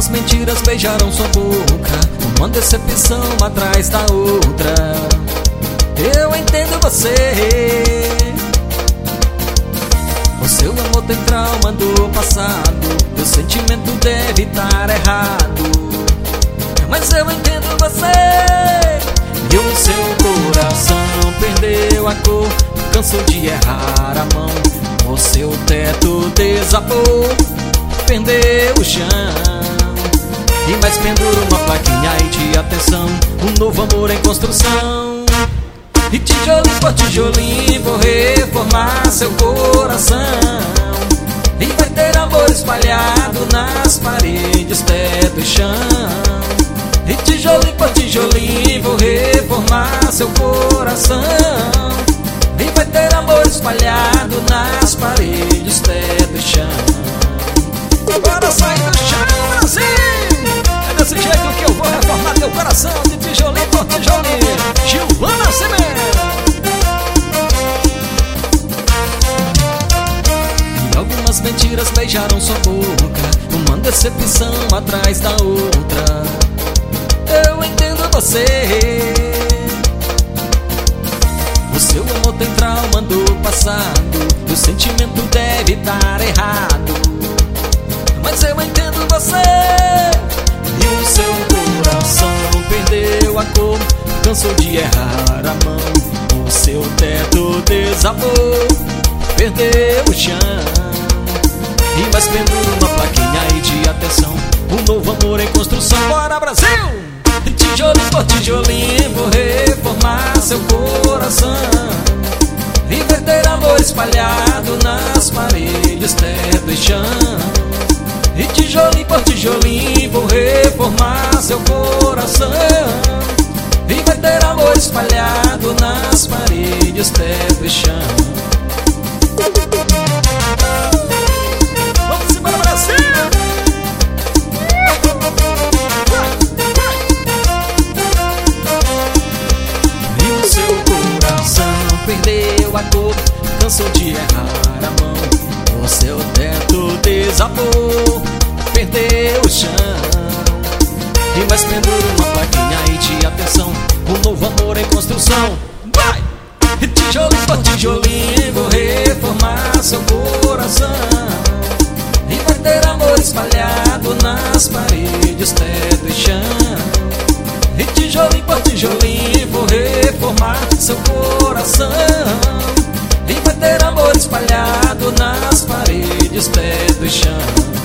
Algumas mentiras beijaram sua boca, uma decepção atrás da outra. Eu entendo você. O seu amor tem trauma do passado, o sentimento deve estar errado. Mas eu entendo você. E o seu coração perdeu a cor, cansou de errar a mão. O seu teto desabou, perdeu o chão. E mais pendura uma plaquinha aí de atenção, um novo amor em construção. E tijolinho por tijolinho vou reformar seu coração. E vai ter amor espalhado nas paredes, teto e chão. E tijolinho por tijolinho vou reformar seu coração. E vai ter amor espalhado nas paredes, teto e chão. Agora sai do chão, Brasil! É desse jeito que eu vou reformar teu coração, de tijolinho por tijolinho. Gilvan Nascimento. E algumas mentiras beijaram sua boca, uma decepção atrás da outra. Eu entendo você. O seu amor tem trauma do passado, o sentimento deve estar errado. Mas eu entendo você. E o seu coração perdeu a cor, cansou de errar a mão. O seu teto desabou, perdeu o chão. E mais pendura uma plaquinha aí de atenção, um novo amor em construção. Bora, Brasil! Tijolinho por tijolinho vou reformar seu coração. E vai ter amor espalhado nas paredes, teto e chão. E tijolinho por tijolinho vou reformar seu coração. E vai ter amor espalhado nas paredes, teto e chão. Vamos embora, Brasil! E o seu coração perdeu a cor, cansou de errar a mão. O seu teto desabou, perdeu o chão. E mais pendura uma plaquinha aí de atenção, um novo amor em construção. Vai! E tijolinho por tijolinho vou reformar seu coração. E vai ter amor espalhado nas paredes, teto e chão. E tijolinho por tijolinho vou reformar seu coração. E vai ter amor espalhado nas paredes, teto e chão.